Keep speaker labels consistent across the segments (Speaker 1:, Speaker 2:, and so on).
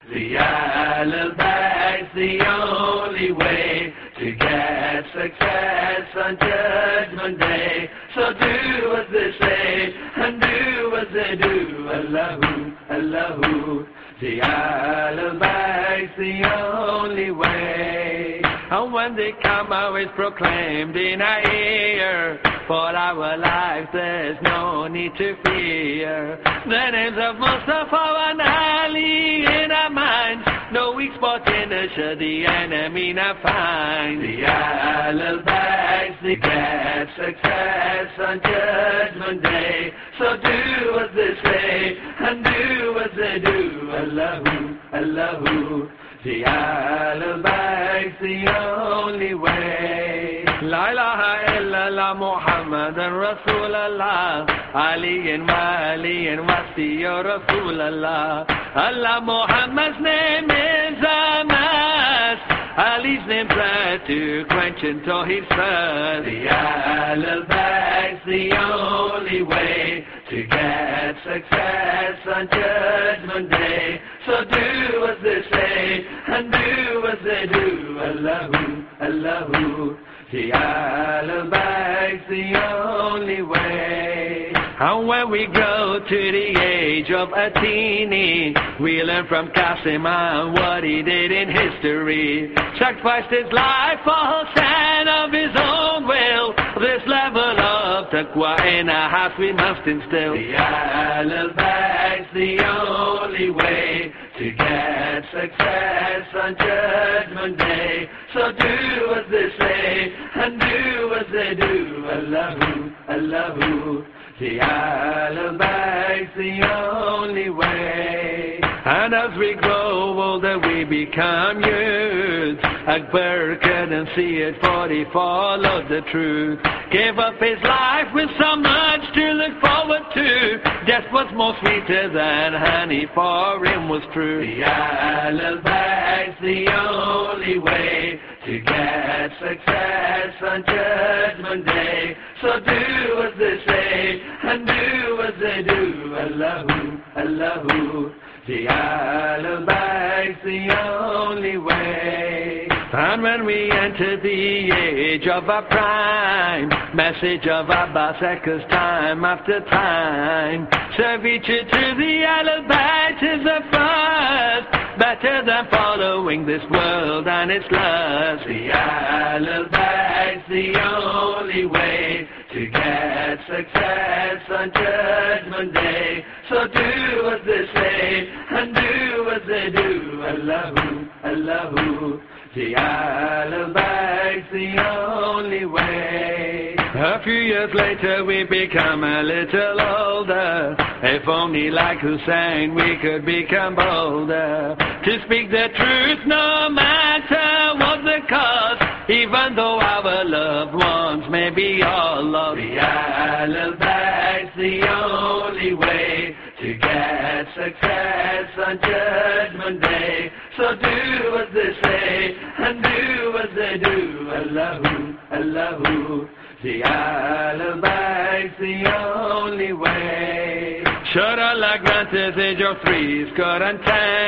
Speaker 1: The Ahlul Bayt's the only way to get success on Judgment Day. So do as they say and do as they do. Allahu, Allahu. The Ahlul Bayt's the only way. And when they come out, it's proclaimed in our ear, for our lives there's no need to fear. The names of Mustafa and Ali in our minds, no weak spot in the should the enemy not find. The Ahlul Bayt, they get success on Judgment Day. So do as they say and do as they do. Allahu, Allahu. The Ahlul Bayt's the only way. La ilaha illallah Muhammadan Rasulullah, Ali and Wali and Wasi ya Rasulullah. Allah Muhammad's name is a must, Ali's name tries to quench until he's thirst. The Ahlul Bayt's the only way to get success on Judgment Day. So do as they say and do as they do. Allahu, Allahu. The Ahlul Bayt's the only way. And when we go to the age of Atini, we learn from Qasim and what he did in history. Sacrificed his life for Hussein of his own will. This level of taqwa in our hearts we must instill. The Ahlul Bayt's the only way to get success on Judgment Day. So do as they say and do as they do. Allahu, Allahu. The Ahlul Bayt's the only way. And as we grow older we become youths. Akbar couldn't see it, for he followed the truth. Gave up his life with so much to look forward to. Death was more sweeter than honey, for him was true. The Ahlul Bayt's the only way to get success on Judgment Day. So do as they say and do as they do. Allahu, Allahu. The Ahlul Bayt's the only way. And when we enter the age of our prime, message of Abbas echoes time after time. Servitude to the Ahlul Bayt is the first, better than following this world and its lust. The Ahlul Bayt's the only way to get success on Judgment Day. So do as they say and do as they do. Allahu, Allahu. The Ahlul Bayt's the only way. A few years later we become a little older. If only like Hussein we could become bolder. To speak the truth no matter what the cost, even though our loved ones may be all lost. The Ahlul Bayt's the only way to get success on Judgment Day. So do as they say and do as they do. Allahu, Allahu. The Ahlul Bayt's the only way. Should Allah grant us age of 3, score and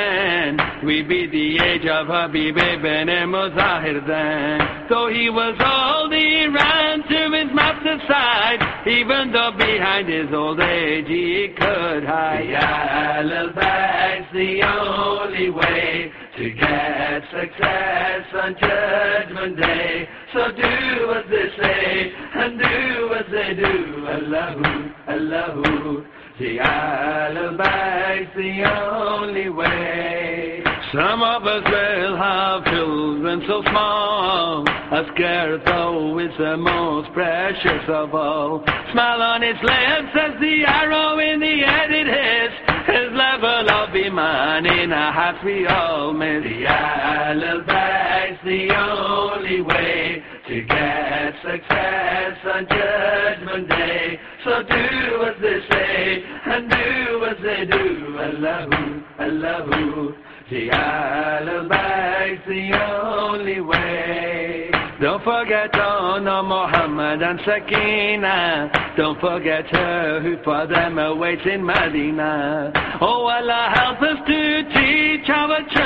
Speaker 1: 10, we be the age of Habib ibn Muzahir then. Though he was old, he ran to his master's side, even though behind his old age he could hide. The Ahlul Bayt's the only way to get success on Judgment Day. So do as they say and do as they do. Allahu, Allahu. The Ahlul Bayt's the only way. Some of us will have children so small, a scared though is the most precious of all. Smile on its lips as the arrow in the head it hits. His level of iman in our hearts we all miss. The Ahlul Bayt's the only way to get success on Judgment Day. So do as they say and do as they do. Allahu, Allahu. The Ahlul Bayt's the only way. Don't forget Anna Muhammad and Sakina. Don't forget her who for them awaits in Medina. Oh Allah, help us to teach our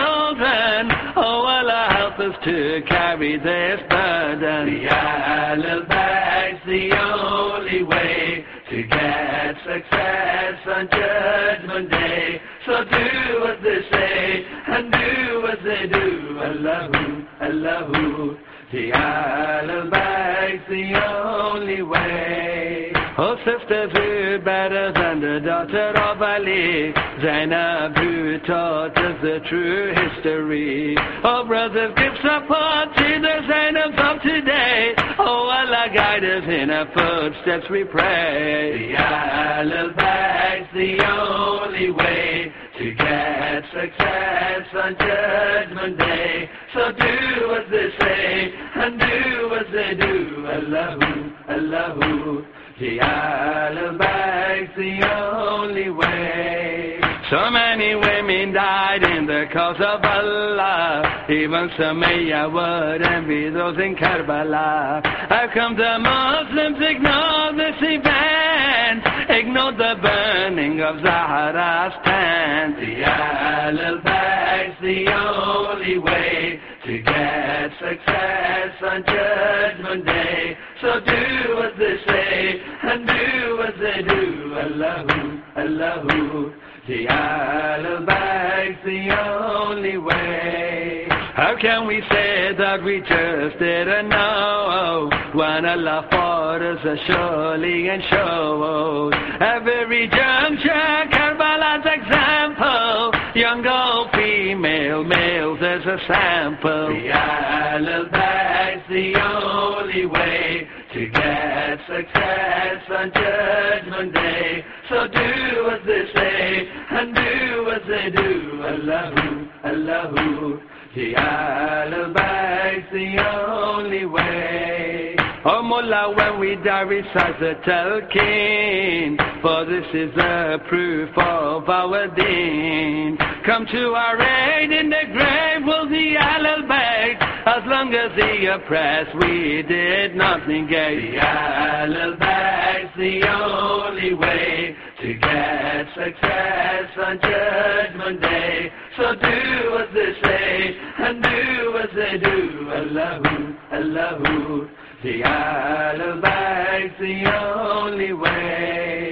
Speaker 1: to carry this burden. The Ahlul Bayt's the only way to get success on Judgment Day. So do as they say and do as they do. Allahu, Allahu. The Ahlul Bayt's the only way. Oh sisters, we're better than the daughter of Ali, Zainab, who taught us the true history. Oh brothers, give support to the Zainabs of today. Oh Allah, guide us in our footsteps, we pray. The Ahlul Bayt's the only way to get success on Judgment Day. So do as they say and do as they do. Allahu, Allahu. The Ahlul Bayt's the only way. So many women died in the cause of Allah. Even Sumayya would envy those in Karbala. How come the Muslims ignore this event? Ignore the burning of Zahra's tent. The Ahlul Bayt's the only way to get success on Judgment Day. So do as they say and do as they do. Allahu, Allahu. The Ahlul Bayt's the only way. How can we say that we just didn't know when Allah fought us surely and showed every juncture Karbala's example, young old female males as a sample. The Ahlul Bayt's the only way to get success on Judgment Day. So do as they say and do as they do. Allahu, Allahu. The Ahlul Bayt's the only way. Oh Mullah, when we die, recite the Talqeen, for this is the proof of our deen. Come to our aid in the grave, will the Ahlul Bayt, as long as the oppressed we did not negate. The Ahlul Bayt's the only way to get success on Judgment Day. So do as they say and do as they do. Allahu, Allahu. The Ahlul Bayt's the only way.